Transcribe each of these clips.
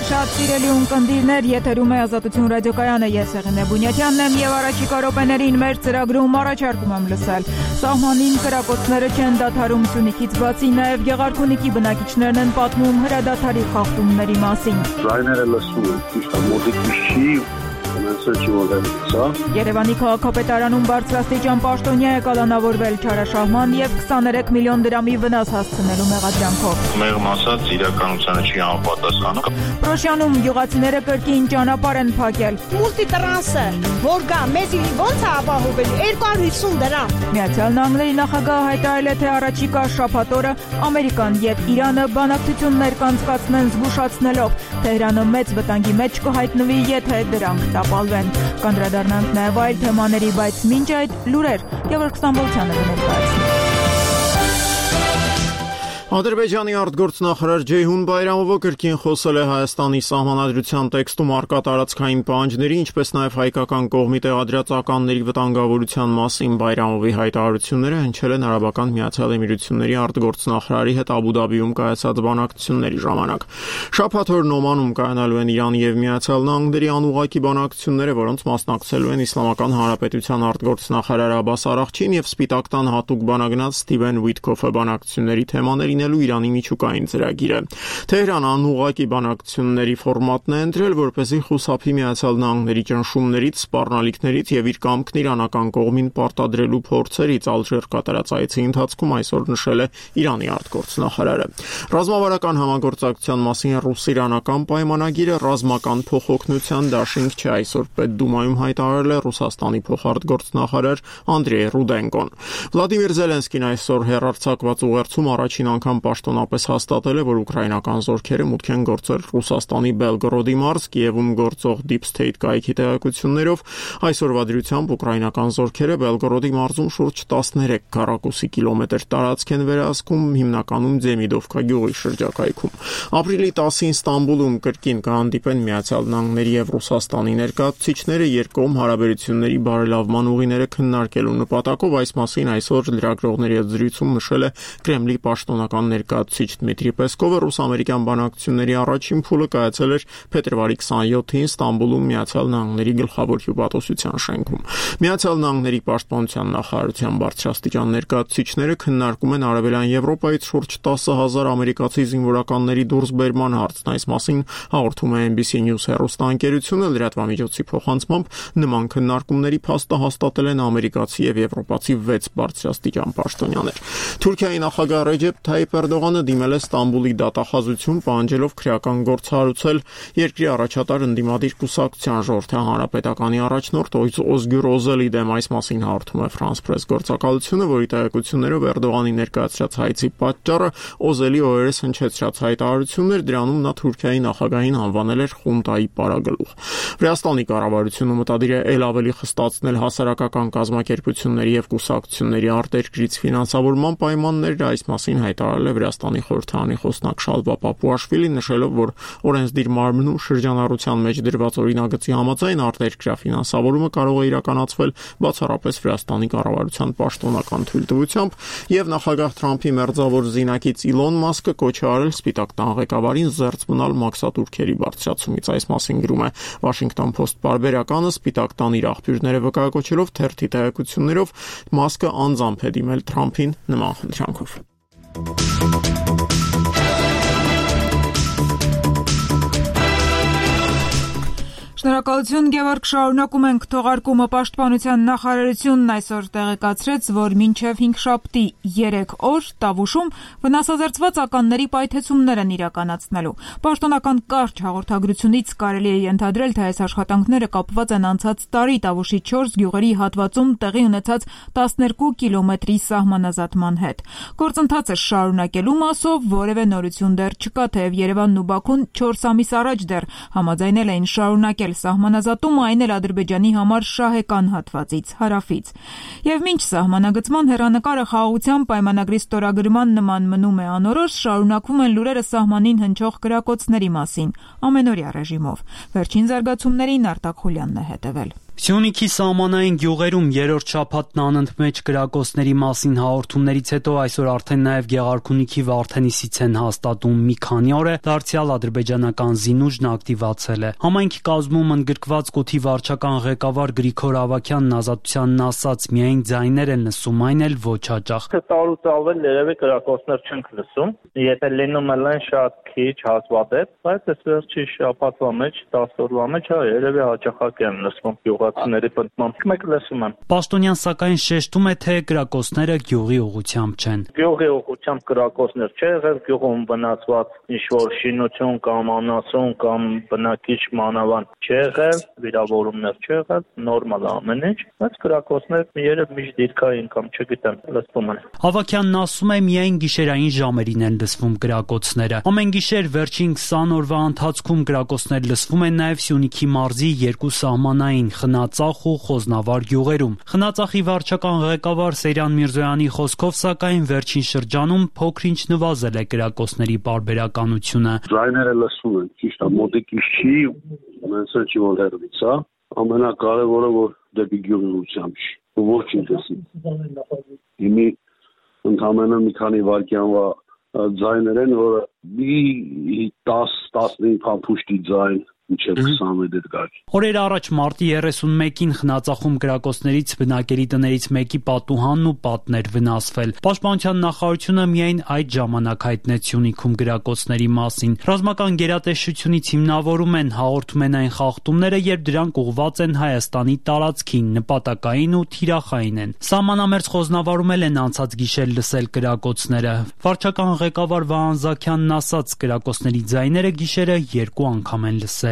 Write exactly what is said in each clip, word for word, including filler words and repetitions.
Շատ սիրելի ունկնդիրներ, եթերում է Ազատություն ռադիոկայանը, ես Եղենե Բունյաթյանն եմ եւ առաջիկա րոպեներին մեր ծրագրում առաջարկում եմ լսել. Սահմանին կրակոցները չեն դադարում Սյունիքից բացի, նաեւ Գեղարքունիքի բնակիչներն են պատմում հրադադարի խախտումների մասին. Ռայները լսում են, ճիշտ է, մոտիկ չի Երևանի քաղաքապետարանում բարձրաստիճան պաշտոնյա է կալանավորվել չարաշահման եւ քսաներեք միլիոն դրամի վնաս հասցնելու մեղադրանքով. Մեղմ ասած իրականությանը չի համապատասխանում. Պրոշյանում գյուղացիները կրկին ճանապարհ են փակել. Մուլտի տրանսը, որ գա, մեզ ոնց է ապահովել երկու հարյուր հիսուն դրամ. Միացյալ Նահանգների նախագահը հայտարարել է, թե առաջիկա շաբաթ օրը Ամերիկան եւ Իրանը բանակցություններ կանցկացնեն զգուշացնելով. Թեհրանը մեծ վտանգի մեջ կհայտնվի, եթե դրանք տապալվեն. Կանդրադառնանք նաև այլ թեմաների, բայց մինչ այդ լուրեր Գևորգ Ստամբոլցյանը կներկայացնի. Ադրբեջանի արտգործնախարար Ceyhun Bayramova կրկին խոսել է Հայաստանի սահմանադրության տեքստում առկա տարածքային պահանջների, ինչպես նաև հայկական կողմի տեղադրած ականների վտանգավորության մասին. Bayramovի հայտարարությունները հնչել են Արաբական Միացյալ Էմիրությունների արտգործնախարարի հետ Աբու Դաբիում կայացած բանակցությունների ժամանակ. Շաբաթ օրն Օմանում կայանալու են Իրանի եւ Միացյալ Նահանգների անուղղակի բանակցությունները, որոնց մասնակցելու են Իսլամական Հանրապետության արտգործնախարար Աբբաս Արաղչին եւ Սպիտակ տան հատուկ բանագնաց Սթիվեն Ուիտքոֆը. Բանակցությունների թեմաներին Իրանի միջուկային ծրագիրը. Թեհրան անուղղակի բանակցությունների ֆորմատն է ընտրել, որպեսզի խուսափի Միացյալ Նահանգների ճնշումներից, սպառնալիքներից եւ իր կամքն իրանական կողմին պարտադրելու փորձերից. Ալժիր կատարած այցի ընթացքում այսօր նշել է Իրանի արտգործնախարարը. Ռազմավարական համագործակցության մասին ռուս-իրանական պայմանագիրը ռազմական փոխօգնության դաշինք չէ. Այսօր Պետդումայում հայտարարել է Ռուսաստանի փոխարտգործնախարար Անդրեյ Ռուդենկոն. Վլադիմիր Զելենսկին այսօր հեռարձակված ուղերձում առաջին անգամ պաշտոնապես հաստատել է, որ ուկրաինական զորքերը մուտք են գործել Ռուսաստանի Բելգորոդի մարզ. Կիևում գործող Deep State կայքի տեղեկություններով այսօրվա դրությամբ ուկրաինական զորքերը Բելգորոդի մարզում շուրջ տասներեք քառակուսի կիլոմետր տարածք են վերահսկում, հիմնականում Դեմիդովկա գյուղի շրջակայքում. Ապրիլի տասին Ստամբուլում կրկին կհանդիպեն Միացյալ Նահանգների եւ Ռուսաստանի ներկայացուցիչները երկկողմ հարաբերությունների բարելավման ուղիները քննարկելու նպատակով. Այս մասին այսօր լրագրողների հետ զրույցում նշել է Կրեմլի պաշտոնական ներկայացուցիչ Դմիտրի Պեսկովը. ռուս-ամերիկյան բանակցությունների առաջին փուլը կայացել էր փետրվարի քսաներկուին Ստամբուլում Միացյալ Նահանգների գլխավոր հյուպատոսության շենքում. Միացյալ Նահանգների պաշտպանության նախարարության բարձրաստիճան ներկայացուցիչները քննարկում են Արևելյան Եվրոպայից շուրջ տասը հազար ամերիկացի զինվորականների դուրսբերման հարցն. Այս մասին հաղորդում է N B C News հեռուստաընկերությունը. լրատվամիջոցի փոխանցմամբ նման քննարկումների փաստը հաստատել են ամերիկացի եւ եվրոպացի վեց բարձրաստիճան պաշտոնյաներ. Թուրքիայի նախագահ Ռեջեփ Թայիփ Էրդողանը դիմել է Ստամբուլի դատախազություն, պահանջելով քրեական գործ հարուցել երկրի առաջատար ընդդիմադիր կուսակցության ժողովրդի հանրապետականի առաջնորդ Օզգյուր Օզելի դեմ. Այս մասին հաղորդում է France Press գործակալությունը, որի տեղեկություններով Էրդողանի ներկայացրած հայցի պատճառը Օզելի օրերս հնչեցրած հայտարարություններ, դրանում նա Թուրքիայի նախագահին անվանել էր խունտայի պարագլուխ. Վրաստանի կառավարությունը մտադիր է ել ավելի խստացնել հասարակական կազմակերպությունների եւ կուսակցությունների արտերկրից ֆինանսավորման պայմանները. Այս մասին հայտարարել է Վրաստանի խորհրդարանի խոսնակ Շալվա Պապուաշվիլին, նշելով, որ օրենսդիր մարմնում շրջանառության մեջ դրված օրինագծի համաձայն արտերկրյա ֆինանսավորումը կարող է իրականացվել բացառապես Վրաստանի կառավարության պաշտոնական թույլտվությամբ, եւ նախագահ Թրամփի մերձավոր զինակից Իլոն Մասկը կոչ է արել Սպիտակ տան ղեկավարին զերծ մնալ մաքսատուրքերի բարձրացումից. Այս մասին գրում է Washington Post պարբերականը. Սպիտակ տան իր աղբյուրները վկայակոչելով թերթի տեղեկություններով Մասկը անձամբ է դիմել Թրամփին նման խնդրանքով. Շնորհակալություն Գևորգ, շարունակում ենք թողարկումը. Պաշտպանության նախարարությունն այսօր տեղեկացրեց, որ մինչև հինգշաբթի երեք օր Տավուշում վնասազերծված ականների պայթեցումներ են իրականացնելու. Պաշտոնական կարճ հաղորդագրությունից կարելի է ենթադրել, թե այս աշխատանքները կապված են անցած տարի Տավուշի չորս գյուղերի հատվածում տեղի ունեցած տասներկու կիլոմետրի սահմանազատման հետ. Գործընթացը շարունակելու մասով որևէ նորություն դեռ չկա, թեև Երևանն ու Բաքուն չորս ամիս առաջ դեռ համաձայնել էին շարունակել սահմանազատումը, այն էլ Ադրբեջանի համար շահեկան հատվածից, հարավից. Եվ մինչ սահմանագծման հեռանկարը խաղաղության պայմանագրի ստորագրման նման մնում է անորոշ, շարունակվում են լուրերը սահմանին հնչող կրակոցների մասին, ամենօրյա ռեժիմով. Վերջին զարգացումներին Արտակ Խուլյանն է հետևել. Սյունիքի սահմանային գյուղերում երրորդ շաբաթն անընդմեջ կրակոցների մասին հաղորդումներից հետո այսօր արդեն նաև Գեղարքունիքի Վարդենիսից են հաստատում մի քանի օր է դարձյալ ադրբեջանական զինուժն ակտիվացել է։ Համայնքի կազմում ընդգրկված կոթի վարչական ղեկավար Գրիգոր Ավագյանն ազատությանն ասաց միայն ձայներ են լսում, այն էլ ոչ հաճախ։ Տարուց ավել երևի կրակոցներ չենք լսում, եթե լինում են շատ քիչ հազվադեպ, բայց այս վերջի շաբաթվա մեջ, տասը օրվա մեջ երևի հաճախակ են լսվում գյուղացիների պնդմամբ, մեկ լսում եմ։ Պաշտոնյան սակայն շեշտում է, թե կրակոցները գյուղի ուղղությամբ չեն։ Գյուղի ուղղությամբ կրակոցներ չէ եղել, գյուղում բնացված ինչ-որ շինություն կամ անասուն կամ բնակիչ մանավանդ չէ եղել, վիրավորումներ չէ եղել, նորմալ ամեն ինչ, բայց կրակոցներ երբ միշտ դիրքային կամ չգիտեմ, լսվում են։ Ավագյանն ասում է միայն գիշերային ժամերին են լսվում կրակոցները։ Ամեն գիշեր վերջին քսան օրվա ընթացքում կրակոցներ լսվում են նաև Սյունիքի մարզի երկու սահմանային Խնածախ ու Խոզնավար գյուղերում։ Խնածախի վարչական ղեկավար Սեյրան Միրզոյանի խոսքով սակայն վերջին շրջանում փոքր-ինչ նվազել է կրակոցների պարբերականությունը։ Ձայները լսում են, ճիշտ է, մոտիկից չի, ոնց չի որ հեռվից, հա։ Ամենակարևորը որ դեպի գյուղի ուղղությամբ չի, ոչինչ տեսի։ Հիմի ընդամենը մի քանի վայրկյանվա ձայներ են, որը մի տասը տասնհինգ փամփուշտի ձայն մինչև քսան մետր գաք։ Օրեր առաջ մարտի երեսունմեկին Խնածախում կրակոցներից բնակելի տներից մեկի պատուհանն ու պատն էր վնասվել։ Պաշտպանության նախարարությունը միայն այդ ժամանակ հայտնեց Սյունիքում կրակոցների մասին։ Ռազմական գերատեսչությունից հիմնավորում են հաղորդում են այն խախտումները, երբ դրանք ուղղված են Հայաստանի տարածքին, նպատակային ու թիրախային են։ Սահմանամերձ Խոզնավարում էլ են անցած գիշեր լսել կրակոցները։ Վարչական ղեկավար Վահան Զաքյանն ասաց, կրակոցների ձայները գիշերը երկու անգամ են լսել։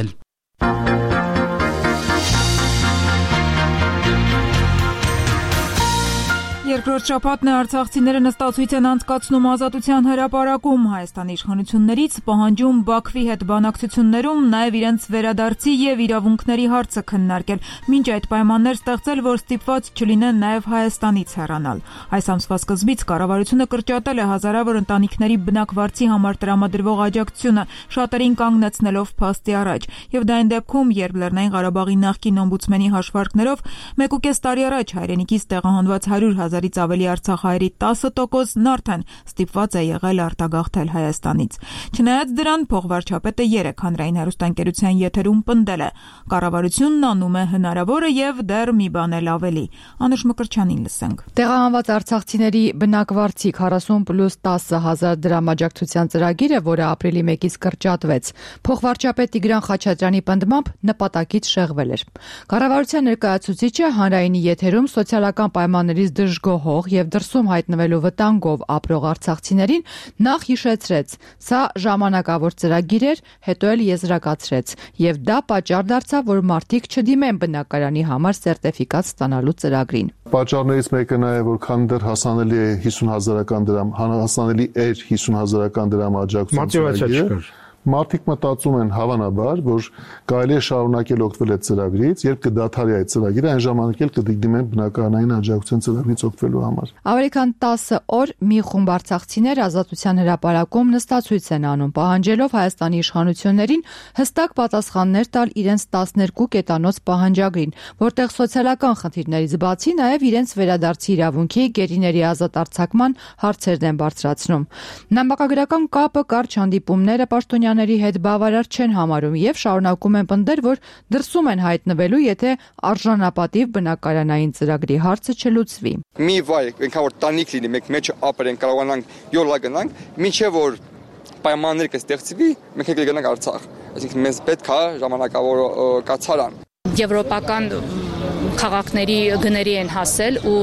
Երկրորդ շաբաթն է արցախցիները նստացույց են անցկացնում Ազատության հրապարակում, Հայաստանի իշխանություններից պահանջում Բաքվի հետ բանակցություններում նաև իրենց վերադարձի եւ իրավունքների հարցը քննարկել, մինչ այդ պայմաններ ստեղծել, որ ստիպված չլինեն նաև Հայաստանից հեռանալ։ Այս ամսվա սկզբից կառավարությունը կրճատել է հազարավոր ընտանիքների բնակվարձի համար տրամադրվող աջակցությունը, շատերին կանգնեցնելով փաստի առաջ, եւ դա այն դեպքում, երբ Լեռնային Ղարաբաղի նախկին օմբուդսմենի հաշվարկներով մեկ ու կես տարի առաջ հայրենիքից տեղահանված հարյուր հազարից ավելի արցախահայերի տասը տոկոսն արդեն ստիպված է եղել արտագաղթել Հայաստանից։ Չնայած դրան, փոխվարչապետը երեկ հանրային հեռուստաընկերության եթերում պնդել է. կառավարությունն անում է հնարավորը եւ դեռ մի բան էլ ավելի։ Անուշ Մկրտչյանին լսենք։ Տեղահանված արցախցիների բնակվարձի քառասուն պլյուս տասը հազար դրամ աջակցության ծրագիրը, որը ապրիլի մեկից կրճատվեց, փոխվարչապետ Տիգրան Խաչատրյանի պնդմամբ նպատակից շեղվել էր։ Կառավարության ներկայացուցիչը հանրայինի եթերում սոցիալական պայմաններից դժգոհող եւ դրսում հայտնվելու վտանգով ապրող արցախցիներին նախ հիշեցրեց. սա ժամանակավոր ծրագիր էր, հետո էլ եզրակացրեց, եւ դա պատճառ դարձավ, որ մարդիկ չդիմեն բնակարանի համար սերտիֆիկատ ստանալու ծրագրին։ Պատճառներից մեկը նա է, որ քան դեռ հասանելի է հիսուն հազարական դրամ, հասանելի էր հիսուն հազարական դրամ աջակցություն ծրագիրը։ Մարդիկ մտածում են հավանաբար, որ կարելի է շարունակել օգտվել այդ ծրագրից, երբ կդադարի այդ ծրագիրը, այն ժամանակ էլ կդիմեն բնակարանային աջակցության ծրագրից օգտվելու համար։ Ավելի քան տասը օր մի խումբ արցախցիներ Ազատության հրապարակում նստացույց են անում, պահանջելով Հայաստանի իշխանություններին հստակ պատասխաններ տալ իրենց տասներկու կետանոց պահանջագրին, որտեղ սոցիալական խնդիրներից բացի նաև իրենց վերադարձի իրավունքի, գերիների ազատ արձակման հարցերն են բարձրացնում։ Նամակագրական կապը կարճ հանդիպումները պաշտոնյա հետ բավարար չեն համարում եւ շարունակում են պնդել, որ դրսում են հայտնվելու, եթե արժանապատիվ բնակարանային ծրագրի հարցը չլուծվի։ Մի վայր, այնքան որ տանիք լինի, մենք մեջը ապրենք, կարողանանք յոլա գնանք, մինչեւ որ պայմաններ կստեղծվի, մենք կգնանք Արցախ։ Այսինքն մեզ պետք է ժամանակավոր կացարան։ Եվրոպական քաղաքների գների են հասել ու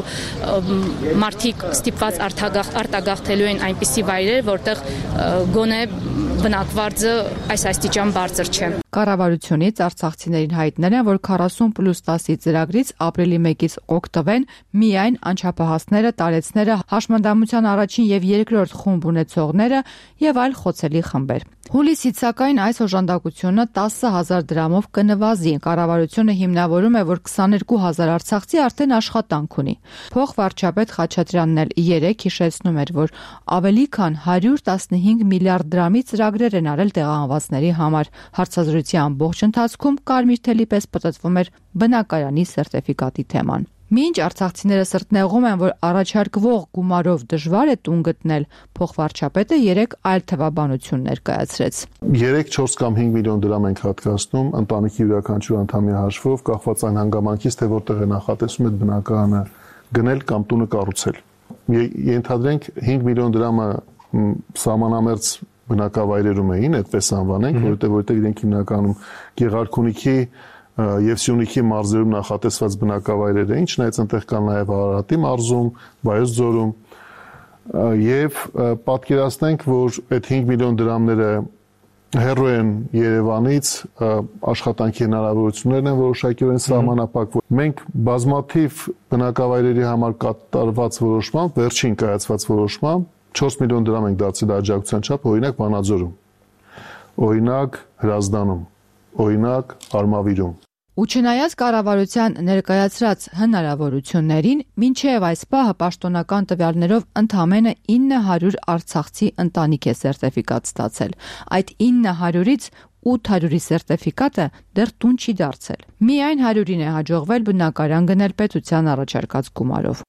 մարդիկ ստիպված արտագաղթելու են այնպիսի վայրեր, որտեղ գոնե բնակվարձը այս աստիճան բարձր չէ։ Կառավարությունից արցախցիներին հայտնել են, որ քառասուն պլյուս տասի ծրագրից ապրիլի մեկից օգտվեն միայն անչափահասները, տարեցները, հաշմանդամության առաջին եւ երկրորդ խումբ ունեցողները եւ այլ խոցելի խմբեր։ Հուլիսից սակայն այս օժանդակությունը տասը հազար դրամով կնվազի։ Կառավարությունը հիմնավորում է, որ քսաներկու հազար արցախցի արդեն աշխատանք ունի։ Փոխվարչապետ Խաչատրյանն էլ երեկ հիշեցնում էր, որ ավելի քան հարյուր տասնհինգ միլիարդ դրամի ծրագիր ծրագրեր են արել տեղահանվածների համար։ Հարցազրույցի ամբողջ ընթացքում կարմիր թելի պես պտտվում էր բնակարանի սերտիֆիկատի թեման։ Մինչ արցախցիները սրտնեղում են, որ առաջարկվող գումարով դժվար է տուն գտնել, փոխվարչապետը երեք այլ թվաբանություն ներկայացրեց։ երեք, չորս կամ հինգ միլիոն դրամ ենք հատկացնում ընտանիքի յուրաքանչյուր անդամի հաշվով, կախված այն հանգամանքից, թե որտեղ է նախատեսում այդ բնակարանը գնել կամ տունը կառուցել։ Ենթադրենք հինգ միլիոն դրամը սահմանամերձ բնակավայրերում էին, այդպես անվանենք, որովհետև որովհետև իրենք հիմնականում Գեղարքունիքի եւ Սյունիքի մարզերում նախատեսված բնակավայրեր էին, չնայած այնտեղ կան նաեւ Արարատի մարզում, Վայոց ձորում եւ պատկերացնենք, որ այդ հինգ միլիոն դրամները հեռու են Երևանից, աշխատանքի հնարավորություններն են որոշակիորեն սահմանափակվում։ Մենք բազմաթիվ բնակավայրերի համար կատարված որոշմամբ, վերջին կայացված որոշմամբ չորս միլիոն դրամ ենք դարձել աջակցության չափ, օրինակ Վանաձորում, օրինակ Հրազդանում, օրինակ Արմավիրում։ Ու չնայած կառավարության ներկայացրած հնարավորություններին, մինչև այս պահը պաշտոնական տվյալներով ընդամենը ինը հարյուր արցախցի ընտանիք է սերտիֆիկատ ստացել։ Այդ ինը հարյուրից ութ հարյուրի սերտիֆիկատը դեռ տուն չի դարձել։ Միայն հարյուրին է հաջողվել բնակարան գնել պետության առաջարկած գումարով։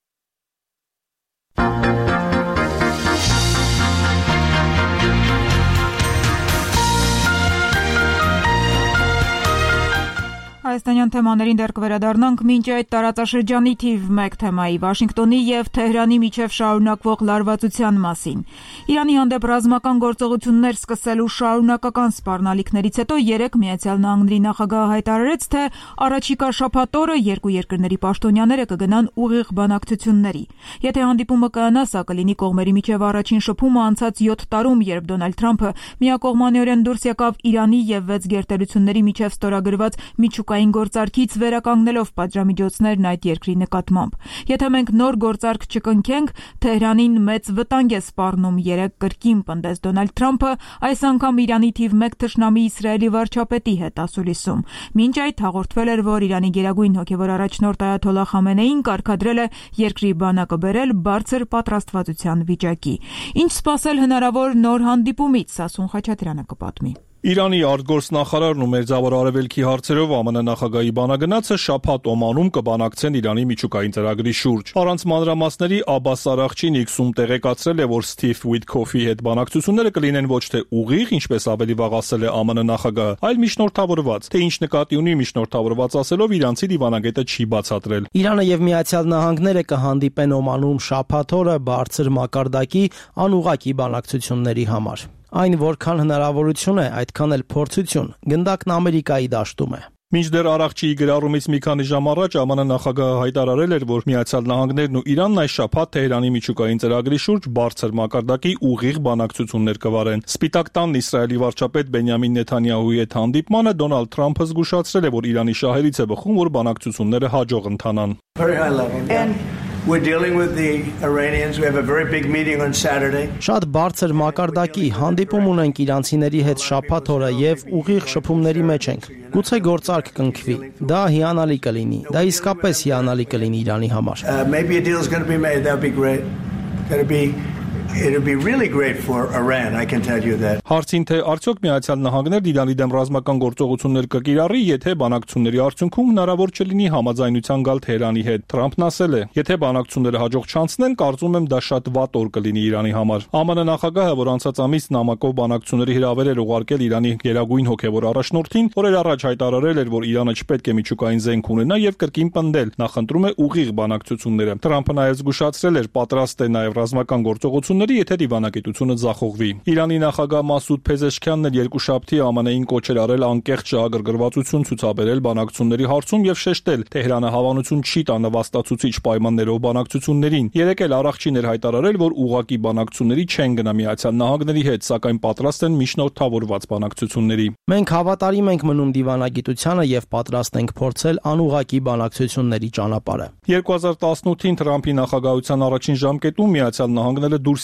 Հայաստանյան թեմաներին դեռ կվերադառնանք, մինչ այդ տարածաշրջանի թիվ մեկ թեմայի Վաշինգտոնի եւ Թեհրանի միջև շարունակվող լարվածության մասին։ Իրանի հանդեպ ռազմական գործողություններ սկսելու շարունակական սպառնալիքներից հետո երեք Միացյալ Նահանգների նախագահը հայտարարեց, թե առաջիկա շաբաթ օրը երկու երկրների պաշտոնյաները կգնան ուղիղ բանակցությունների։ Եթե հանդիպումը կայանա, սա կլինի կողմերի միջև առաջին շփումը անցած յոթ տարում, երբ Դոնալդ Թրամփը միակողմանիորեն դուրս եկավ Իրանի եւ վեց գերտերությունների միջև ստորագրված միջուկային գործարքից վերականգնելով պատժամիջոցներն այդ երկրի նկատմամբ։ Եթե մենք նոր գործարք չկնքենք, Թեհրանին մեծ վտանգ է սպառնում, երեք կրկին պնդեց Դոնալդ Թրամփը, այս անգամ Իրանի թիվ մեկ թշնամի Իսրայելի վարչապետի հետ ասուլիսում։ Մինչ այդ հաղորդվել էր, որ Իրանի գերագույն հոգևոր առաջնորդ Այաթոլլահ Խամենեին կարգադրել է երկրի բանակը բերել բարձր պատրաստվածության վիճակի։ Ինչ սպասել հնարավոր նոր հանդիպումից, Սասուն Խաչատրյանը կպատմի։ Իրանի արտգործնախարարն ու Մերձավոր Արևելքի հարցերով ԱՄՆ նախագահի բանագնացը շաբաթ Օմանում կբանակցեն Իրանի միջուկային ծրագրի շուրջ։ Առանց մանրամասների Աբբաս Արաղչին իքսում տեղեկացրել է, որ Սթիվ Ուիթքոֆի հետ բանակցությունները կլինեն ոչ թե ուղիղ, ինչպես ավելի վաղ ասել է ԱՄՆ նախագահը, այլ միջնորդավորված։ Թե ինչ նկատի ունի միջնորդավորված ասելով, իրանցի դիվանագետը չի բացատրել։ Իրանը եւ Միացյալ Նահանգները կհանդիպեն Օմանում շաբաթ օրը բարձր մակարդակի անուղղակի բանակցությունների համար։ Այն որքան հնարավորություն է, այդքան էլ փորձություն, գնդակն Ամերիկայի դաշտում է։ Մինչդեռ Արաղչիի գրառումից մի քանի ժամ առաջ ԱՄՆ նախագահը հայտարարել էր, որ Միացյալ Նահանգներն ու Իրանն այս շաբաթ Թեհրանի միջուկային ծրագրի շուրջ բարձր մակարդակի ուղիղ բանակցություններ կվարեն։ Սպիտակ տանն Իսրայելի վարչապետ Բենյամին Նեթանյահուի հետ հանդիպմանը Դոնալդ Թրամփը զգուշացրել է, որ Իրանի շահերից է բխում, որ բանակցությունները հաջող ընթանան։ We're dealing with the Iranians. We have a very big meeting on Saturday. Շատ բարձր մակարդակի հանդիպում ունենք իրանցիների հետ շաբաթ օրը եւ ուղիղ շփումների մեջ ենք։ Գուցե գործարք կնքվի։ Դա հիանալի կլինի։ Դա իսկապես հիանալի կլինի Իրանի համար։ Uh, maybe a deal is going to be made. That'll be great. That'll be It'll be really great for Iran, I can tell you that. Հարցին թե արդյոք Միացյալ Նահանգներն Իրանի դեմ ռազմական գործողություններ կկիրառի, եթե բանակցությունների արդյունքում հնարավոր չլինի համաձայնության գալ Թեհրանի հետ։ Թրամփն ասել է. «Եթե բանակցությունները հաջող չանցնեն, կարծում եմ դա շատ վատ օր կլինի Իրանի համար»։ ԱՄՆ նախագահը, որ անցած ամիս նամակով բանակցությունների հրավեր էր ուղարկել Իրանի գերագույն հոգևոր առաջնորդին, օրեր առաջ հայտարարել էր, որ Իրանը չպետք է միջուկային զենք ունենա եւ կրկին պնդել, նախընտրում է ուղիղ բանակցությունները։ Թրամփը նաեւ զգուշացրել էր, պատրաստ է նաեւ ռազմական գործողությունների, եթե դիվանագիտությունը ձախողվի։ Իրանի նախագահ Մասուդ Փեզեշքյանն էլ երկուշաբթի ԱՄՆ-ին կոչ էր արել անկեղծ շահագրգռվածություն ցուցաբերել բանակցությունների հարցում եւ շեշտել, Թեհրանը հավանություն չի տա նվաստացուցիչ պայմաններով բանակցություններին։ Երեկ էլ Արաղչին էր հայտարարել, որ ուղղակի բանակցությունների չեն գնա Միացյալ Նահանգների հետ, սակայն պատրաստ են միջնորդավորված բանակցությունների։ Մենք հավատարիմ ենք մնում դիվանագիտությանը եւ պատրաստ ենք փորձել անուղղակի բանակցությունների ճանապարհը։ երկու հազար տասնութին Թրամփի նախագահության առաջին ժամկետում Միացյալ Նահանգները դուրս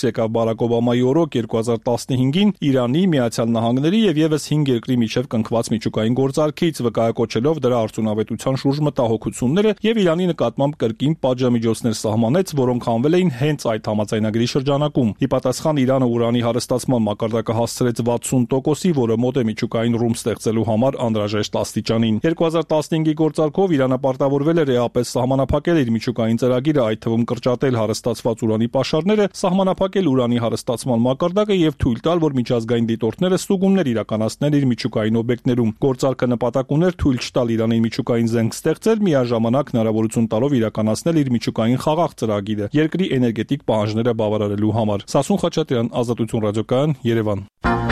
եկավ Բարակ Օբամայի օրոք երկու հազար տասնհինգին Իրանի, Միացյալ Նահանգների եւ եւս հինգ երկրի միջև կնքված միջուկային գործարքից, վկայակոչելով դրա արդյունավետության շուրջ մտահոգությունները եւ Իրանի նկատմամբ կրկին պատժամիջոցներ սահմանեց, որոնք հանվել էին հենց այդ համաձայնագրի շրջանակում։ Ի պատասխան Իրանը ուրանի հարստացման մակարդակը հասցրեց վաթսուն տոկոսի, որը մոտ է միջուկային ռում ստեղծելու համար անհրաժեշտ աստիճանին։ երկու հազար տասնհինգի գործարքով Իրանը պարտավորվել էր էապես սահմանափակել իր միջուկային ծրագիրը, այդ թվում կրճատել հարստացված ուրանի պաշարները, սահմանափակել ուրանի հարստացման մակարդակը եւ թույլ տալ, որ միջազգային դիտորդները ստուգումներ իրականացնեն իր միջուկային օբյեկտներում։ Գործարքը նպատակ ուներ թույլ չտալ Իրանին միջուկային զենք ստեղծել, միաժամանակ հնարավորություն տալով իրականացնել իր միջուկային խաղաղ ծրագիրը երկրի էներգետիկ պահանջները բավարարելու համար։ Սասուն Խաչատրյան, Ազատություն ռադիոկայան, Երևան։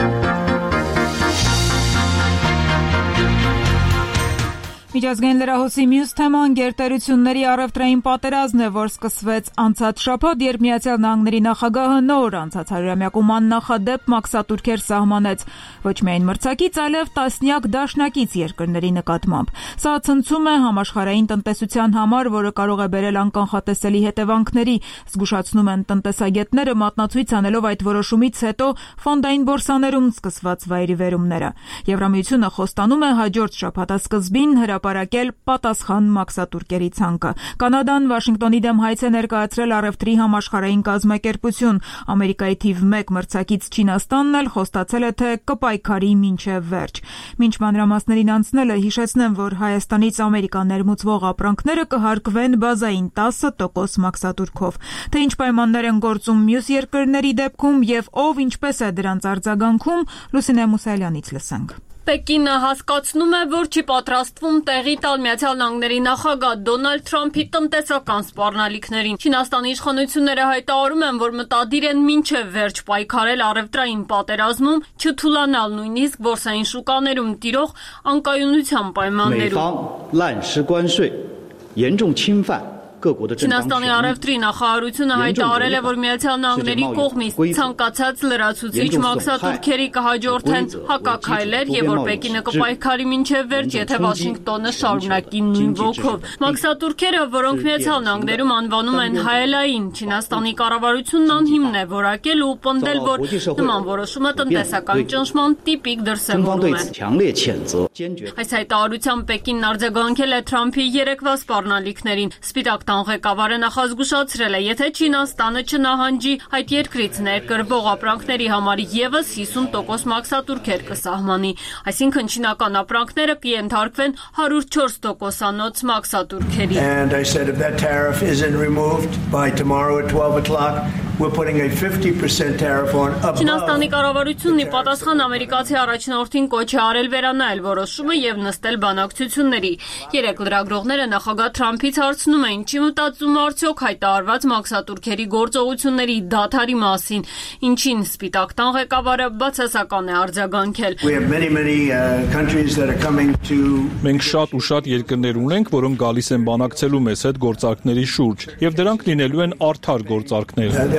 Միջազգային լրահոսի մյուս թեման գերտերությունների առևտրային պատերազմն է, որ սկսվեց անցած շաբաթ, երբ Միացյալ Նահանգների նախագահը նոր անցած հարյուրամյակում աննախադեպ մաքսատուրքեր սահմանեց ոչ միայն մրցակից, այլև տասնյակ դաշնակից երկրների նկատմամբ։ Սա ցնցում է համաշխարհային տնտեսության համար, որը կարող է բերել անկանխատեսելի հետևանքների, զգուշացնում են տնտեսագետները, մատնացույց անելով այդ որոշումից հետո ֆոնդային բորսաներում սկսված վայրիվերումները։ Եվրամիությունը խոստանում է հաջորդ շաբաթասկզբին հրապարակել պատասխան մաքսատուրքերի ցանկը։ Կանադան Վաշինգտոնի դեմ հայց է ներկայացրել առևտրի համաշխարհային կազմակերպություն։ Ամերիկայի թիվ մեկ մրցակից Չինաստանն էլ խոստացել է, թե կպայքարի մինչև վերջ։ Մինչ մանրամասներին անցնելը հիշեցնեմ, որ Հայաստանից Ամերիկա ներմուծվող ապրանքները կհարկվեն բազային տասը տոկոս մաքսատուրքով։ Թե ինչ պայմաններ են գործում մյուս երկրների դեպքում եւ ով ինչպես է դրանց արձագանքում, Լուսինե Մուսալյանից լսենք։ Պեկինը հասկացնում է, որ չի պատրաստվում տեղի տալ Միացյալ Նահանգների նախագահ Դոնալդ Թրամփի տնտեսական սպառնալիքներին։ Չինաստանի իշխանությունները հայտարարում են, որ մտադիր են մինչև վերջ պայքարել առևտրային պատերազմում, չթուլանալ նույնիսկ բորսային շուկաներում տիրող անկայունության պայմաններում։ Չինաստանի առևտրի նախարարությունը հայտարարել է, որ Միացյալ Նահանգների կողմից ցանկացած լրացուցիչ մաքսատուրքերի կհաջորդեն հակաքայլեր եւ որ Պեկինը կպայքարի մինչեւ վերջ, եթե Վաշինգտոնը շարունակի նույն ոգով։ Մաքսատուրքերը, որոնք Միացյալ Նահանգներում անվանում են հայելային, Չինաստանի կառավարությունն անհիմն է որակել ու պնդել, որ նման որոշումը տնտեսական ճնշման տիպիկ դրսևորում է։ Այս հայտարարությամբ Պեկինն արձագանքել է Թրամփի երեկվա սպառնալիքներին։ Սպիտակ ղեկավարը նախազգուշացրել է, եթե Չինաստանը չնահանջի այդ երկրից ներկրվող ապրանքների համար եւս հիսուն տոկոս մաքսատուրքեր կսահմանի, այսինքն չինական ապրանքները կենթարկվեն հարյուր չորս տոկոսանոց մաքսատուրքերի։ Չինաստանի կառավարությունն ի պատասխան ամերիկացի առաջնորդին կոչ է արել վերանայել որոշումը եւ նստել բանակցությունների։ Երեք լրագրողները նախագահ Թրամփից հարցնում էին, չի մտածում արդյոք հայտարարված մաքսատուրքերի գործողությունների դադարի մասին, ինչին Սպիտակ տան ղեկավարը բացասական է արձագանքել։ Մենք շատ ու շատ երկրներ ունենք, որոնք գալիս են բանակցելու մեզ հետ գործարքների շուրջ, եւ դրանք լինելու են արդար գործարքներ։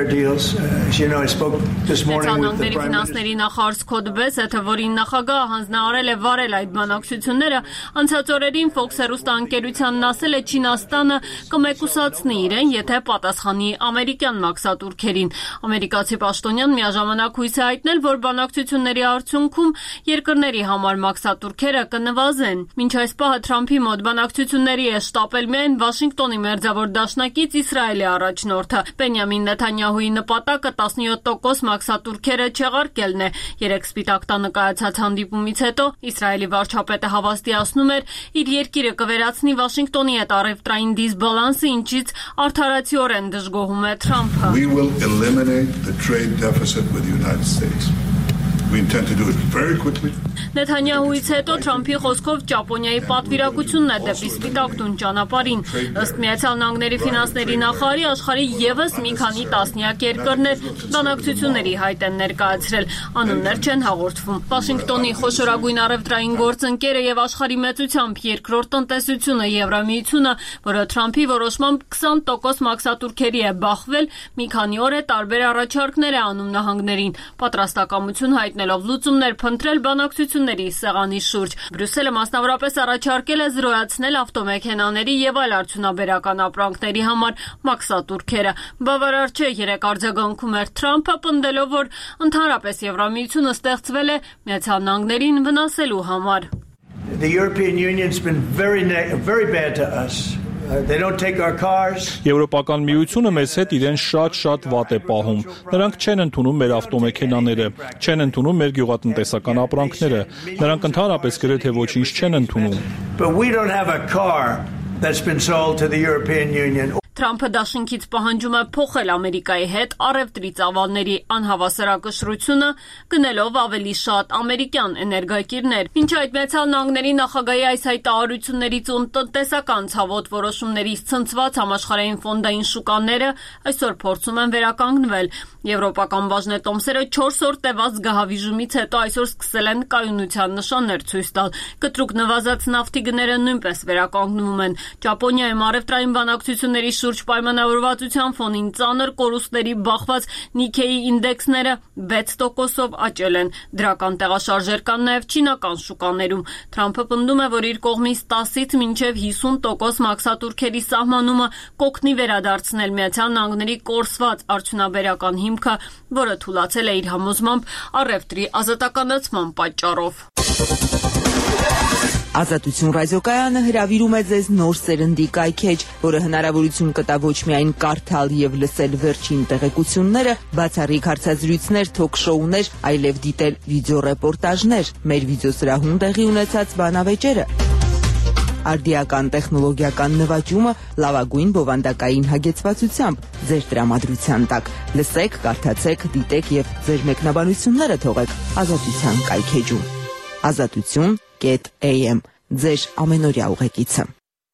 Նահանգների ֆինանսների նախարար Սքոթ Բեսեթը, որին նախագահը հանձնարարել է վարել այդ բանակցությունները, անցած օրերին Fox հեռուստաընկերությանն ասել է Չինաստանը կմեկուսացնի իրեն, եթե պատասխանի ամերիկյան մաքսատուրքերին։ Ամերիկացի պաշտոնյան միաժամանակ հույս է հայտնել, որ բանակցությունների արդյունքում երկրների համար մաքսատուրքերը կնվազեն։ Մինչ այս պահը Թրամփի մոտ բանակցությունների է շտապել միայն Վաշինգտոնի մերձավոր դաշնակից Իսրայելի առաջնորդը։ Բենյամին Նեթանյահուի նպատակը տասնյոթ տոկոս մաքսատուրքերը չեղարկելն է։ Երեք Սպիտակ տանը կայացած հանդիպումից հետո Իսրայելի վարչապետը հավաստիացնում էր, իր երկիրը կվերացնի Վաշինգտոնի հետ առևտրային դիսբալանսը, ինչից արդարացիորեն դժգոհում է Թրամփը։ We will eliminate the trade deficit with the United States. We intend to do it very quickly. Նեթանյահուից հետո Թրամփի խոսքով Ճապոնիայի պատվիրակությունն է դեպի Սպիտակ տուն ճանապարհին։ Ըստ Միացյալ Նահանգների ֆինանսների նախարարի, աշխարհի եւս մի քանի տասնյակ երկրներ բանակցությունների հայտ են ներկայացրել, անուններ չեն հաղորդվում։ Վաշինգտոնի խոշորագույն առևտրային գործընկերը եւ աշխարհի մեծությամբ երկրորդ տնտեսությունը Եվրամիությունը, որը Թրամփի որոշմամբ քսան տոկոս մաքսատուրքերի է բախվել, մի քանի օր է տարբեր առաջարկներ է անում նահանգներին, պատրաստակամություն հայտնելով լուծումներ փնտրել բանակցությունների բանակցությունների սեղանի շուրջ։ Բրյուսելը մասնավորապես առաջարկել է զրոյացնել ավտոմեքենաների եւ այլ արդյունաբերական ապրանքների համար մաքսատուրքերը։ Բավարար չէ, երեք արձագանքում էր Թրամփը, պնդելով, որ ընդհանրապես Եվրամիությունը ստեղծվել է Միացյալ Նահանգներին վնասելու համար։ The European Union's been very very bad to us. Uh, they don't take our cars. Եվրոպական միությունը մեզ հետ իրեն շատ-շատ վատ է պահում։ Նրանք չեն ընդունում մեր ավտոմեքենաները, չեն ընդունում մեր գյուղատնտեսական ապրանքները։ Նրանք ընդհանրապես գրեթե ոչինչ չեն ընդունում։ But we don't have a car that's been sold to the European Union. Թրամփը դաշինքից պահանջում է փոխել Ամերիկայի հետ առևտրի ծավալների անհավասարակշռությունը, գնելով ավելի շատ ամերիկյան էներգակիրներ։ Մինչ այդ Միացյալ Նահանգների նախագահի այս հայտարարություններից ու տնտեսական ցավոտ որոշումներից ցնցված համաշխարհային ֆոնդային շուկաները այսօր փորձում են վերականգնվել։ Եվրոպական բաժնետոմսերը չորս օր տևած գահավիժումից հետո այսօր սկսել են կայունության նշաններ ցույց տալ։ Կտրուկ նվազած նավթի գները նույնպես վերականգնվում են։ Ճապոնիայում առևտրային բանակցությունների շուրջ պայմանավորվածության ֆոնին ծանր կորուստների բախված Նիքեյի ինդեքսները վեց տոկոսով աճել են։ Դրական տեղաշարժեր կան նաև չինական շուկաներում։ Թրամփը պնդում է, որ իր կողմից տասից մինչև հիսուն տոկոս մաքսատուրքերի սահմանումը կօգնի վերադարձնել Միացյալ Նահանգների կորսված արդյունաբերական հիմքը, որը թուլացել է իր համոզմամբ առևտրի ազատականացման պատճառով։ Ազատություն ռադիոկայանը հրավիրում է ձեզ նոր սերնդի կայքեջ, որը հնարավորություն կտա ոչ միայն կարդալ եւ լսել վերջին տեղեկությունները, բացառիկ հարցազրույցներ, թոք-շոուներ, այլև դիտել վիդեոռեպորտաժներ, մեր վիդեոսրահում տեղի ունեցած բանավեճերը, արդիական տեխնոլոգիական նվաճումը լավագույն բովանդակային հագեցվածությամբ ձեր տրամադրության տակ։ Լսեք, կարդացեք, դիտեք եւ ձեր մեկնաբանությունները թողեք Ազատության կայքեջում։ Ազատություն .am ձեր ամենօրյա ուղեկիցը։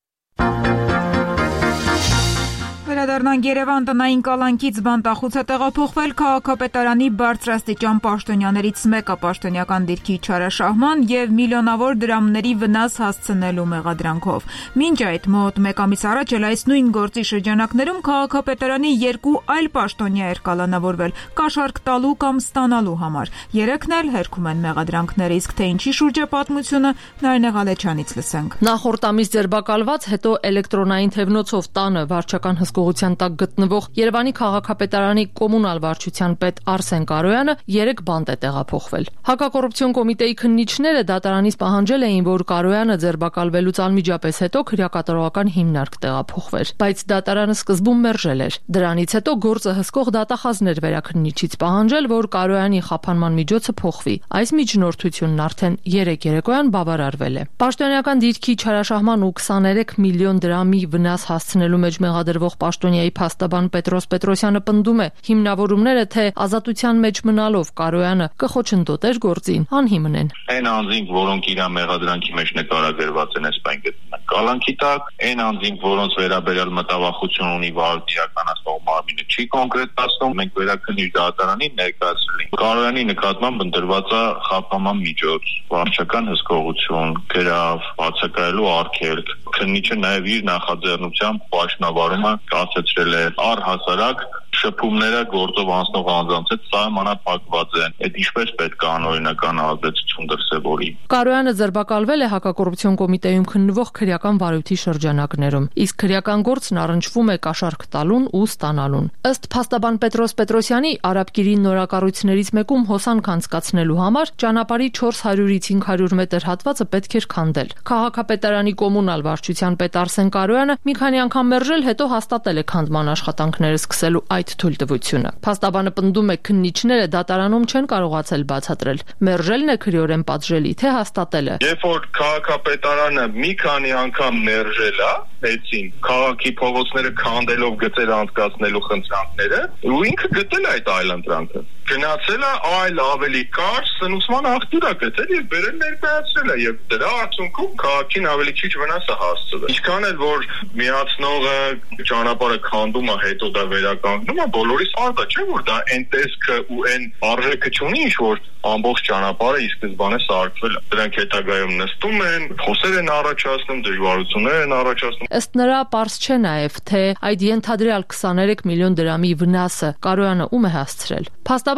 Վերադառնանք Երևան, տնային կալանքից բանտախուց է տեղափոխվել քաղաքապետարանի բարձրաստիճան պաշտոնյաներից մեկը պաշտոնյական դիրքի չարաշահման եւ միլիոնավոր դրամների վնաս հասցնելու մեղադրանքով։ Մինչ այդ մոտ մեկ ամիս առաջ էլ այս նույն գործի շրջանակներում քաղաքապետարանի երկու այլ պաշտոնյա էր կալանավորվել կաշառք տալու կամ ստանալու համար։ Երեքն էլ հերքում են մեղադրանքները, իսկ թե ինչի շուրջ է պատմությունը, Նարինե Ղալեչյանից լսենք։ Նախորդ ամիս ձերբակալված, հետո էլեկտրոնային թևնոցով տանը վարչական հսկողության տակ գտնվող Երևանի քաղաքապետարանի կոմունալ վարչության պետ Արսեն Կարոյանը երեք բանտ է տեղափոխվել։ Հակակոռուպցիոն կոմիտեի քննիչները դատարանից պահանջել էին, որ Կարոյանը ձերբակալվելուց անմիջապես հետո քրեակատարողական հիմնարկ տեղափոխվեր, բայց դատարանը սկզբում մերժել էր։ Դրանից հետո գործը հսկող դատախազներ վերաքննիչից պահանջել, որ Կարոյանի խափանման միջոցը փոխվի։ Այս միջնորդությունն արդեն երեք երեկոյան բավարարվել է։ Պաշտոնյական դիրքի չարաշահման ու քսաներեք միլիոն դրամի վնաս հասցնելու մեջ մեղադրվող պաշտոնյայի փաստաբան Պետրոս Պետրոսյանը պնդում է, հիմնավորումները թե ազատության մեջ մնալով Կարոյանը կխոչընդոտեր գործին, անհիմն են։ Այն անձինք, որոնք իր մեղադրանքի մեջ նկարագրված են, այսպես գտնվում են կալանքի տակ, այն անձինք, որոնց վերաբերյալ մտավախություն ունի վարույթ իրականացնող մարմինը չի կոնկրետացնում, մենք վերաքննիչ դատարանին ներկայացրել ենք։ Կարոյանի նկատմամբ ընտրված է խափանման միջոց, վարչական հսկողություն, գրավ, բացակայելու արգելք։ Քննիչը նաև իր նախաձեռնությամբ պաշտոնավարումը կասեցրել է առհասարակ շփումները գործով անցնող անձանց հետ սահմանափակված են։ Այդ ինչպես պետք է անօրինական ազդեցություն դրսևորի։ Կարոյանը ձերբակալվել է հակակոռուպցիոն կոմիտեում քննվող քրեական վարույթի շրջանակներում, իսկ քրեական գործն առնչվում է կաշառք տալուն ու ստանալուն։ Ըստ փաստաբան Պետրոս Պետրոսյանի, արաբկիրի նորակառույցներից մեկում հոսանք անցկացնելու համար ճանապարհի չորս հարյուրից cinque հարյուր մետր հատվածը պետք էր քանդել։ Քաղաքապետարանի կոմունալ վարչության պետ Արսեն Կարոյանը մի քանի անգամ մերժել, հետո հաստատել է քանդման աշխատանքները սկսելու այդ թույլտվությունը։ Փաստաբանը պնդում է, քննիչները դատարանում չեն կարողացել բացատրել, մերժելն է քրեորեն պատժելի, թե հաստատելը։ Երբ որ քաղաքապետարանը մի քանի անգամ մերժել է,եցին քաղաքի փողոցները քանդելով գծեր անցկացնելու խնդրանքները, ու ինքը գտել է այդ այլ ընտրանքը։ Գնացել է այլ ավելի կարճ սնուցման աղբյուր է գտել եւ բերել ներկայացրել է եւ դրա արդյունքում քաղաքին ավելի քիչ վնաս է հասցվել։ Ինչքան էլ որ միացնողը ճանապարհը քանդում է, հետո դա վերականգնում է, բոլորիս արդ է, չէ՞ որ դա այն տեսքը ու այն արժեքը չունի, ինչ որ ամբողջ ճանապարհը ի սկզբանե սարքվել է։ Դրանք հետագայում նստում են, խոսեր են առաջացնում, դժվարություններ են առաջացնում։ Ըստ նրա, պարզ չէ նաև, թե այդ ենթադրյալ քսաներեք միլիոն դրամի վնասը Կարոյանը ում է հասցրել։ Փաստաբան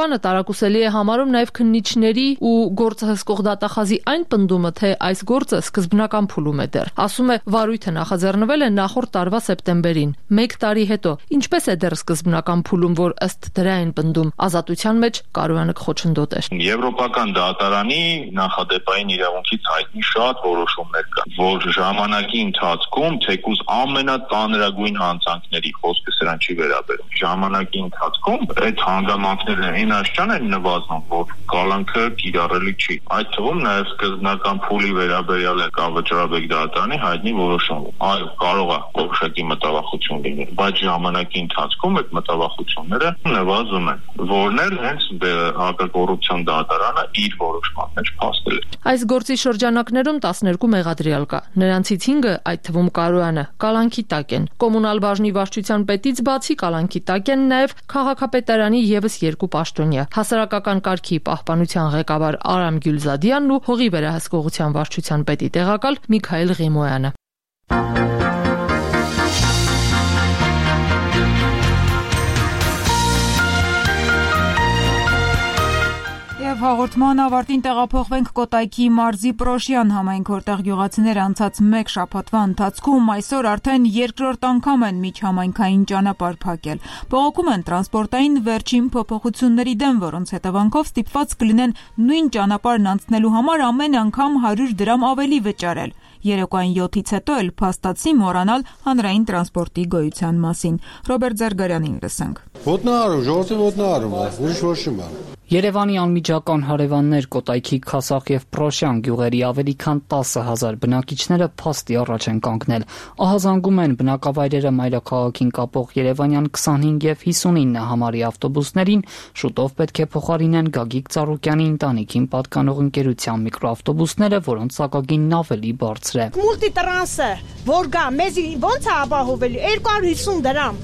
Երևանը տարակուսելի է համարում նաև քննիչների ու գործը հսկող դատախազի այն պնդումը, թե այս գործը սկզբնական փուլում է դեռ։ Ասում է, վարույթը նախաձեռնվել է նախորդ տարվա սեպտեմբերին։ Մեկ տարի հետո ինչպես է դեռ սկզբնական փուլում, որ ըստ դրա են պնդում։ Ազատության մեջ Կարոյանը կխոչընդոտեր։ Եվրոպական դատարանի նախադեպային իրավունքից հայտնի շատ որոշումներ կան, որ ժամանակի ընթացքում թեկուզ ամենածանրագույն հանցանքների խոսքը սրան չի վերաբերում։ Ժամանակի ընթացքում այդ հանգամանքները այն աշճան են նվազում, որ կալանքը կիրառելի չի։ Այդ թվում նաև սկզբնական փուլի վերաբերյալ է Կավճռաբեկ դատարանի հայտնի որոշումը։ Այո, կարող է որոշակի մտավախություն լինել, բայց ժամանակի ընթացքում այդ մտավախությունները նվազում են, որն էլ հենց հակակոռուպցիոն դատարանը իր որոշման մեջ փաստել է։ Այս գործի շրջանակներում տասներկու մեղադրյալ կա։ Նրանցից հինգը, այդ թվում Կարոյանը, կալանքի տակ են։ Կոմունալ բաժնի վարչության պետից բացի կալանքի տակ են նաև քաղաքապետարանի եւս երկու պաշտոնյա՝ հասարակական կարգի պահպանության ղեկավար Արամ Գյուլզադյանն ու հողի վերահսկողության վարչության պետի տեղակալ Միքայել Ղիմոյանը։ Եվ հաղորդման ավարտին տեղափոխվենք Կոտայքի մարզի Պրոշյան համայնք, որտեղ գյուղացիները անցած մեկ շաբաթվա ընթացքում այսօր արդեն երկրորդ անգամ են միջհամայնքային ճանապարհ փակել։ Բողոքում են տրանսպորտային վերջին փոփոխությունների դեմ, որոնց հետևանքով ստիպված կլինեն նույն ճանապարհն անցնելու համար ամեն անգամ հարյուր դրամ ավելի վճարել։ Երեկոային յոթից հետո էլ փաստացի մոռանալ հանրային տրանսպորտի գոյության մասին։ Ռոբերտ Զարգարյանին լսենք։ Ոտնահարում, ժողովրդի ոտնահարում, ուրիշ ոչ մի բան։ Երևանի անմիջական հարևաններ Կոտայքի, Քասախ եւ Պրոշյան գյուղերի ավելի քան տասը հազար բնակիչները փաստի առաջ են կանգնել։ Ահազանգում են բնակավայրերը մայրաքաղաքին կապող երևանյան քսանհինգ եւ հիսունինը համարի ավտոբուսներին, շուտով պետք է փոխարինեն Գագիկ Ծառուկյանի ընտանիքին պատկանող ընկերության միկրոավտոբուսները, որոնց սակագինն ավելի բարձր է։ Մուլտիտրանսը, որ գա, մեզի ո՞նց է ապահովելու երկու հարյուր հիսուն դրամ։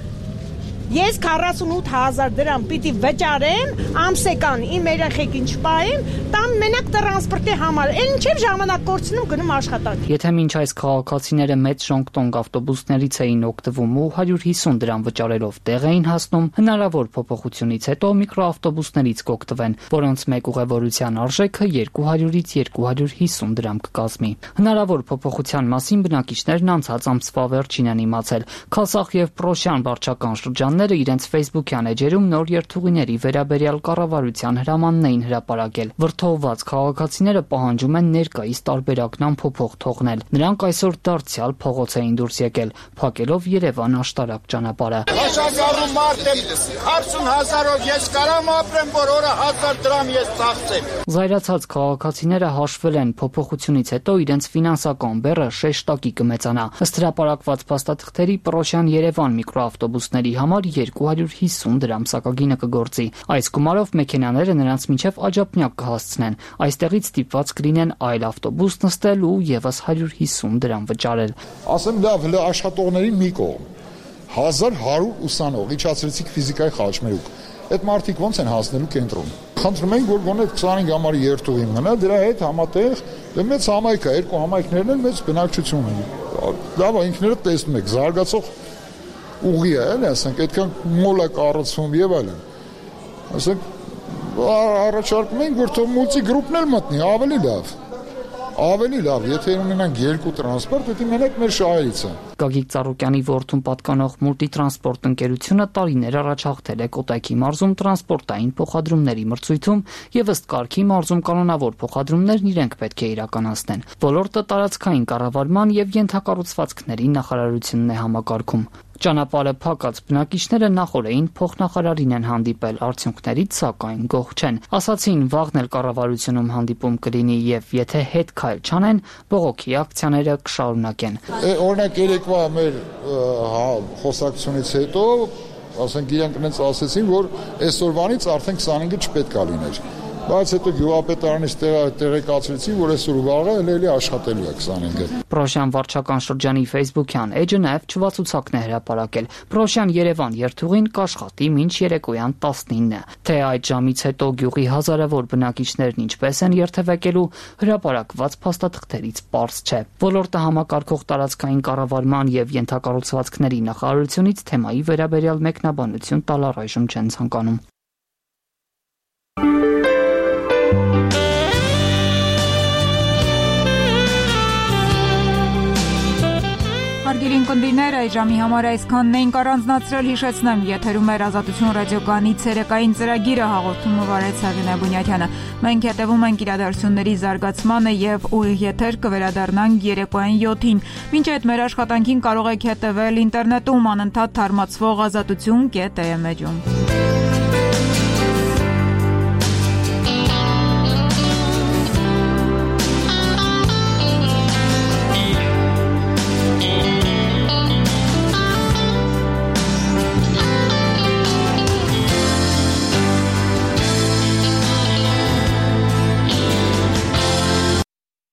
Ես քառասունութ հազար դրամ պիտի վճարեմ, ամսեկան իմ երեխեքին չպահեմ, տամ մենակ տրանսպորտի համար։ Էլ ինչև ժամանակ կորցնում գնում աշխատանք։ Եթե մինչ այս քաղաքացիները մեծ ժոնգտոնգ ավտոբուսներից էին օգտվում ու հարյուր հիսուն դրամ վճարելով տեղ էին հասնում, հնարավոր փոփոխությունից հետո միկրոավտոբուսներից կօգտվեն, որոնց մեկ ուղևորության արժեքը երկու հարյուրից երկու հարյուր հիսուն դրամ կկազմի։ Հնարավոր փոփոխության մասին բնակիչներն անցած ամսվա վերջին են իմացել։ Քասախ եւ Պրոշյան վարչական շրջան իրենց Facebook-յան էջերում նոր երթուղիների վերաբերյալ կառավարության հրամանն էին հրապարակել։ Վրդովված քաղաքացիները պահանջում են ներկայիս տարբերակն անփոփոխ թողնել։ Նրանք այսօր դարձյալ փողոց էին դուրս եկել, փակելով Երևան-Աշտարակ ճանապարհը։ Աշակարում մարդ եմ, քառասուն հազարով ես կարամ ապրեմ, որ օրը հազար դրամ ես ծախսեմ։ Զայրացած քաղաքացիները հաշվել են փոփոխությունից հետո իրենց ֆինանսական բեռը շեշտակի կմեծանա։ Ըստ հրապարակված փաստաթղթերի Պրոշյան Երևան միկրոավտոբուսների համար երկու հարյուր հիսուն դրամ սակագինը կգործի։ Այս գումարով մեքենաները նրանց մինչև Աջափնյակ կհասցնեն։ Այստեղից ստիպված կլինեն այլ ավտոբուս նստել ու եւս հարյուր հիսուն դրամ վճարել։ Ասեմ լավ, հələ աշխատողների մի կողմ հազար հարյուր ուսանող իջացրեցիք ֆիզիկայի խաչմերուկ։ Այդ մարդիկ ո՞նց են հասնելու կենտրոն։ Խնդրում ենք, որ գոնե քսանհինգ համարի երթուղի մնա, դրա հետ համատեղ դե մեծ համայնք է, երկու համայնքներն էլ մեծ բնակչություն են։ Լավ, ինքներդ տեսնում եք, զարգացող ուղի է, էլ ասենք, այդքան մոլ է կառուցվում եւ այլն։ Ասենք առաջարկում ենք, որ թող մուլտիգրուպն էլ մտնի, ավելի լավ։ Ավելի լավ, եթե ունենանք երկու տրանսպորտ, դա մենակ մեր շահերից է։ Գագիկ Ծառուկյանի որդուն պատկանող մուլտիտրանսպորտ ընկերությունը տարիներ առաջ հաղթել է Կոտայքի մարզում տրանսպորտային փոխադրումների մրցույթում եւ ըստ կարգի մարզում կանոնավոր փոխադրումներն իրենք պետք է իրականացնեն։ Ոլորտը տարածքային կառավարման եւ ենթակառուցվածքների նախարարությունն է համակարգում։ Ճանապարհը փակած բնակիչները նախորդին փոխնախարարին են հանդիպել, արդյունքներից սակայն գոհ չեն։ Ասացին, վաղն էլ կառավարությունում հանդիպում կլինի եւ եթե հետ քայլ չանեն, բողոքի ակցիաները կշարունակեն։ Օրինակ երեկվա մեր խոսակցությունից հետո, ասենք իրենք ինձ ասեցին, որ այսօրվանից արդեն քսանհինգը չպետք է լիներ։ Բայց հետո գյուղապետարանից տեղեկացրեցին, որ այսօր ու վաղը էլի աշխատելու է քսանհինգը։ Պրոշյան վարչական շրջանի Facebook-յան էջը նաև չվացուցակն է հրապարակել։ Պրոշյան Երևան երթուղին կաշխատի մինչ երեկոյան տասնինը։ Թե այդ ժամից հետո գյուղի հազարավոր բնակիչներն ինչպես են երթևեկելու, հրապարակված փաստաթղթերից պարզ չէ։ Ոլորտը համակարգող տարածքային կառավարման եւ ենթակառուցվածքների նախարարությունից թեմայի վերաբերյալ մեկնաբանություն տալ առայժմ չեն ցանկանում։ Սիրելի ունկնդիրներ, այս ժամի համար այսքանն էինք առանձնացրել, հիշեցնեմ, եթերում էր Ազատություն ռադիոկայանի ցերեկային ծրագիրը, հաղորդումը վարեց Սարգսակյան Բունյաթյանը։ Մենք հետևում ենք իրադարձությունների զարգացմանը եւ ուղիղ եթեր կվերադառնանք երեկոյան յոթին։ Մինչ այդ մեր աշխատանքին կարող եք հետևել ինտերնետում անընդհատ թարմացվող ազատություն կետ էմ էջ-ում։